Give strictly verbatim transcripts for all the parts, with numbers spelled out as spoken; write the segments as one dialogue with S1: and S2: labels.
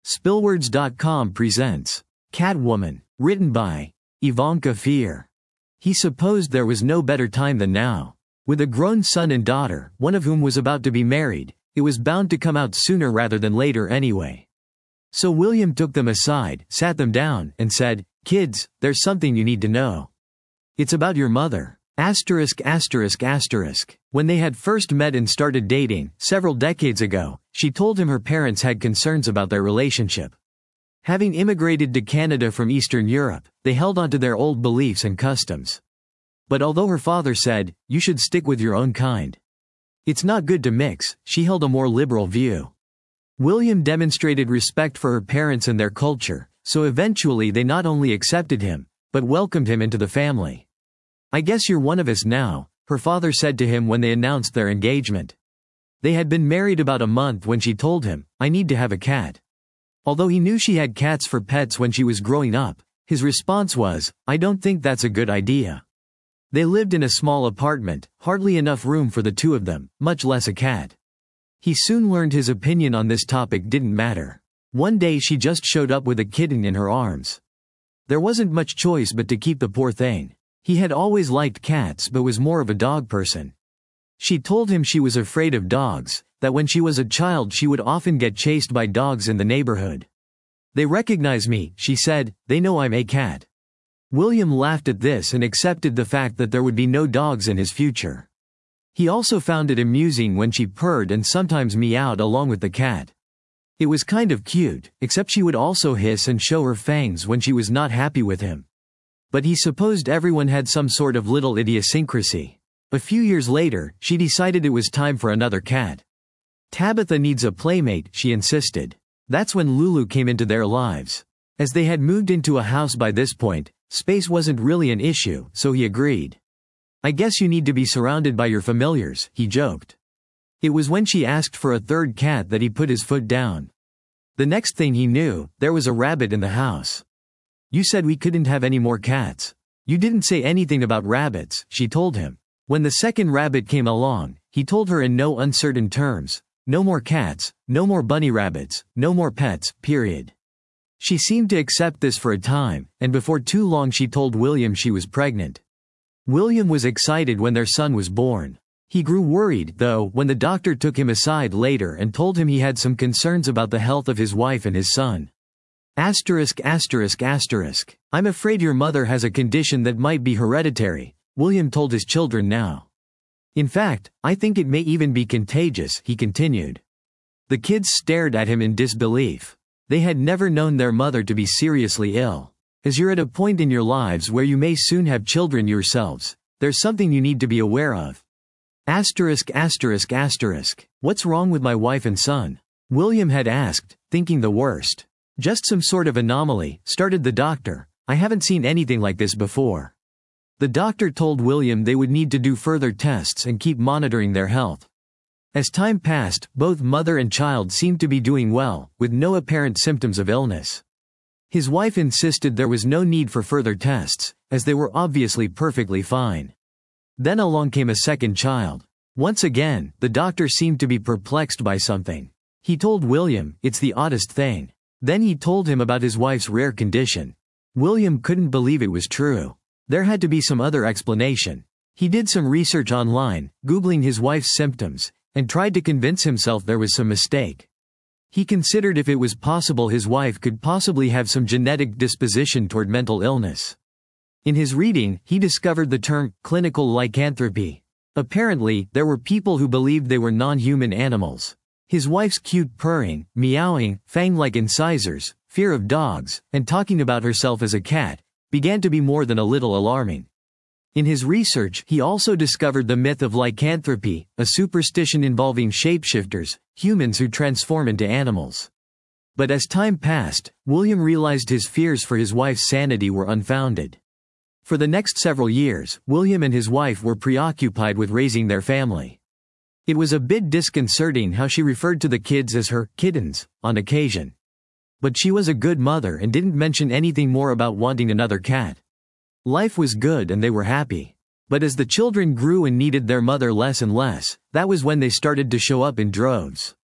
S1: Spillwords dot com presents Catwoman, written by Ivanka Fear. He supposed there was no better time than now. With a grown son and daughter, one of whom was about to be married, it was bound to come out sooner rather than later anyway. So William took them aside, sat them down, and said, "Kids, there's something you need to know. It's about your mother." Asterisk asterisk asterisk. When they had first met and started dating, several decades ago, she told him her parents had concerns about their relationship. Having immigrated to Canada from Eastern Europe, they held on to their old beliefs and customs. But although her father said, "You should stick with your own kind. It's not good to mix," she held a more liberal view. William demonstrated respect for her parents and their culture, so eventually they not only accepted him, but welcomed him into the family. "I guess you're one of us now," her father said to him when they announced their engagement. They had been married about a month when she told him, "I need to have a cat." Although he knew she had cats for pets when she was growing up, his response was, "I don't think that's a good idea." They lived in a small apartment, hardly enough room for the two of them, much less a cat. He soon learned his opinion on this topic didn't matter. One day she just showed up with a kitten in her arms. There wasn't much choice but to keep the poor thing. He had always liked cats but was more of a dog person. She told him she was afraid of dogs, that when she was a child she would often get chased by dogs in the neighborhood. "They recognize me," she said, "they know I'm a cat." William laughed at this and accepted the fact that there would be no dogs in his future. He also found it amusing when she purred and sometimes meowed along with the cat. It was kind of cute, except she would also hiss and show her fangs when she was not happy with him. But he supposed everyone had some sort of little idiosyncrasy. A few years later, she decided it was time for another cat. "Tabitha needs a playmate," she insisted. That's when Lulu came into their lives. As they had moved into a house by this point, space wasn't really an issue, so he agreed. "I guess you need to be surrounded by your familiars," he joked. It was when she asked for a third cat that he put his foot down. The next thing he knew, there was a rabbit in the house. "You said we couldn't have any more cats. You didn't say anything about rabbits," she told him. When the second rabbit came along, he told her in no uncertain terms, "No more cats, no more bunny rabbits, no more pets, period." She seemed to accept this for a time, and before too long she told William she was pregnant. William was excited when their son was born. He grew worried, though, when the doctor took him aside later and told him he had some concerns about the health of his wife and his son. Asterisk asterisk asterisk. "I'm afraid your mother has a condition that might be hereditary," William told his children now. "In fact, I think it may even be contagious," he continued. The kids stared at him in disbelief. They had never known their mother to be seriously ill. As you're at a point in your lives where you may soon have children yourselves, there's something you need to be aware of. Asterisk asterisk asterisk. "What's wrong with my wife and son?" William had asked, thinking the worst. "Just some sort of anomaly," started the doctor. "I haven't seen anything like this before." The doctor told William they would need to do further tests and keep monitoring their health. As time passed, both mother and child seemed to be doing well, with no apparent symptoms of illness. His wife insisted there was no need for further tests, as they were obviously perfectly fine. Then along came a second child. Once again, the doctor seemed to be perplexed by something. He told William, "It's the oddest thing." Then he told him about his wife's rare condition. William couldn't believe it was true. There had to be some other explanation. He did some research online, Googling his wife's symptoms, and tried to convince himself there was some mistake. He considered if it was possible his wife could possibly have some genetic disposition toward mental illness. In his reading, he discovered the term clinical lycanthropy. Apparently, there were people who believed they were non-human animals. His wife's cute purring, meowing, fang-like incisors, fear of dogs, and talking about herself as a cat, began to be more than a little alarming. In his research, he also discovered the myth of lycanthropy, a superstition involving shapeshifters, humans who transform into animals. But as time passed, William realized his fears for his wife's sanity were unfounded. For the next several years, William and his wife were preoccupied with raising their family. It was a bit disconcerting how she referred to the kids as her kittens, on occasion. But she was a good mother and didn't mention anything more about wanting another cat. Life was good and they were happy. But as the children grew and needed their mother less and less, that was when they started to show up in droves.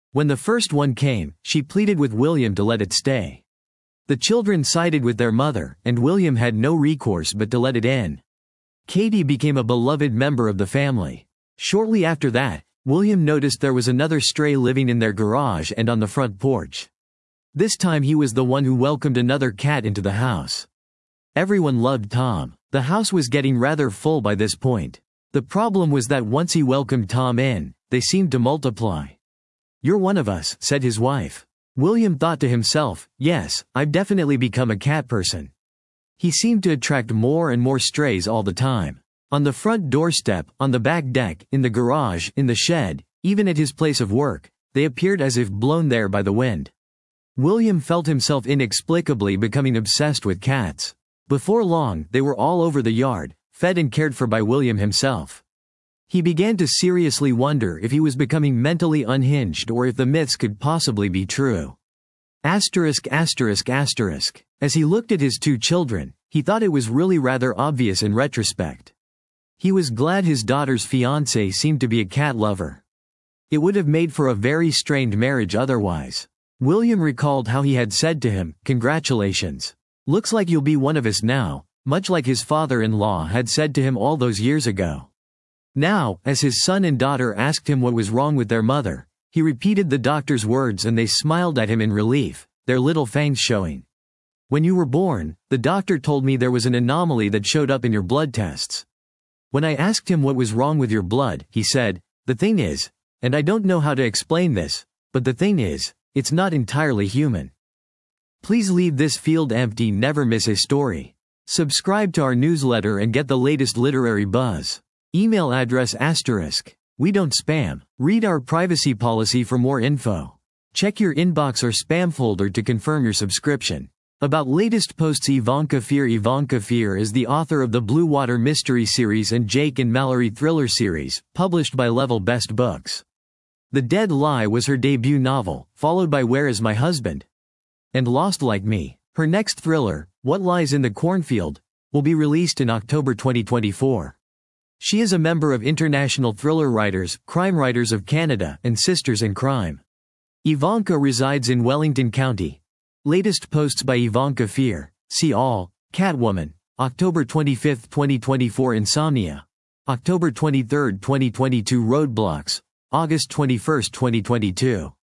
S1: When the first one came, she pleaded with William to let it stay. The children sided with their mother, and William had no recourse but to let it in. Katie became a beloved member of the family. Shortly after that, William noticed there was another stray living in their garage and on the front porch. This time he was the one who welcomed another cat into the house. Everyone loved Tom. The house was getting rather full by this point. The problem was that once he welcomed Tom in, they seemed to multiply. "You're one of us," said his wife. William thought to himself, "Yes, I've definitely become a cat person." He seemed to attract more and more strays all the time. On the front doorstep, on the back deck, in the garage, in the shed, even at his place of work, they appeared as if blown there by the wind. William felt himself inexplicably becoming obsessed with cats. Before long, they were all over the yard, fed and cared for by William himself. He began to seriously wonder if he was becoming mentally unhinged or if the myths could possibly be true. Asterisk asterisk asterisk. As he looked at his two children, he thought it was really rather obvious in retrospect. He was glad his daughter's fiancé seemed to be a cat lover. It would have made for a very strained marriage otherwise. William recalled how he had said to him, "Congratulations. Looks like you'll be one of us now," much like his father-in-law had said to him all those years ago. Now, as his son and daughter asked him what was wrong with their mother, he repeated the doctor's words and they smiled at him in relief, their little fangs showing. "When you were born, the doctor told me there was an anomaly that showed up in your blood tests. When I asked him what was wrong with your blood, he said, 'The thing is, and I don't know how to explain this, but the thing is, it's not entirely human.' Please leave this field empty, never miss a story. Subscribe to our newsletter and get the latest literary buzz. Email address asterisk. We don't spam. Read our privacy policy for more info. Check your inbox or spam folder to confirm your subscription. About latest posts. Ivanka Fear. Ivanka Fear is the author of the Blue Water Mystery Series and Jake and Mallory Thriller Series, published by Level Best Books. The Dead Lie was her debut novel, followed by Where Is My Husband? And Lost Like Me. Her next thriller, What Lies in the Cornfield, will be released in October twenty twenty-four. She is a member of International Thriller Writers, Crime Writers of Canada, and Sisters in Crime. Ivanka resides in Wellington County. Latest posts by Ivanka Fear. See all. Catwoman. October twenty-fifth, twenty twenty-four. Insomnia. October twenty-third, twenty twenty-two. Roadblocks. August twenty-first, twenty twenty-two.